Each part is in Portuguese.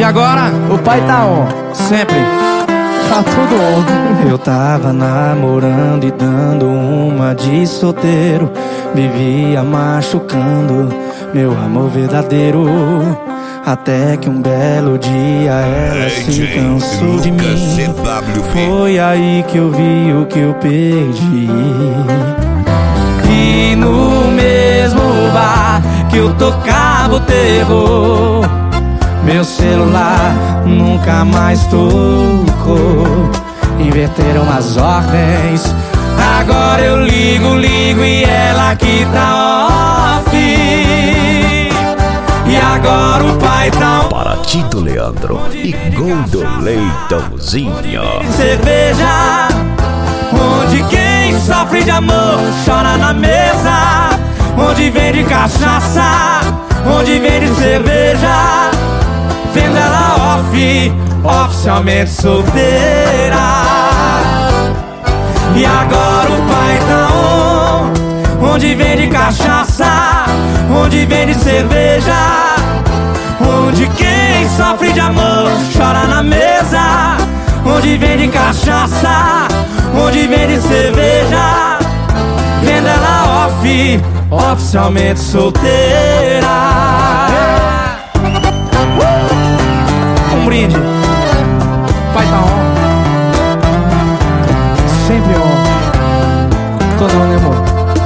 agora? O pai tá on. Sempre. Tá tudo on. Eu tava namorando e dando uma de solteiro. Vivia machucando meu amor verdadeiro. Até que um belo dia ela se cansou de mim. Foi aí que eu vi o que eu perdi. E no mesmo bar que eu tocava o terror, meu celular nunca mais tocou. Inverteram as ordens. Agora eu ligo e ela que tá off. E agora o pai tá on. Para Tito Leandro e Goldo Leitãozinho. Cerveja, onde quem sofre de amor chora na mesa. Onde vende cachaça, onde vende cerveja. Vendo ela off, oficialmente solteira. E agora o pai tá on. Onde vende cachaça, onde vende cerveja. Onde quem sofre de amor chora na mesa. Onde vende cachaça, onde vende cerveja. Vendo ela off, oficialmente solteira. Um brinde. Pai tá on. Sempre on. Todo on, né, amor?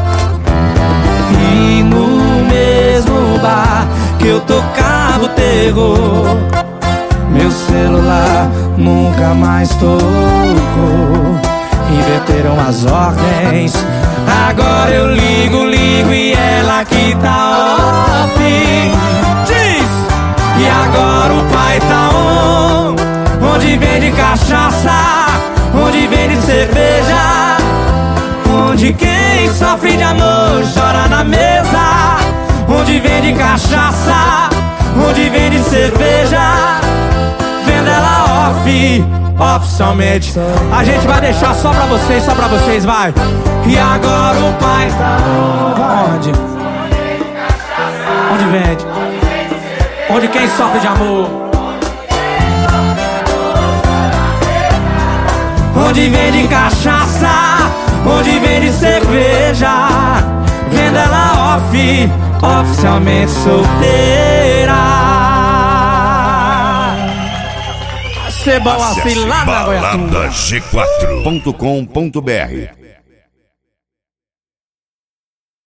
E no mesmo bar que eu tocava o terror, meu celular nunca mais tocou. Inverteram as ordens. Agora eu ligo e ela que tá off. Diz! E agora o pai tá on. Onde vende cachaça, onde vende cerveja. Onde quem sofre de amor chora na mesa. Onde vende cachaça, onde vende cerveja. Vendo ela off, oficialmente. A gente vai deixar só pra vocês, vai. E agora o pai tá onde? Onde vende? Onde quem sofre de amor? Onde vende cachaça, onde vende cerveja. Vendo ela off, oficialmente solteira. Ser bom assim lá na Goiatuba. Balada G4.com.br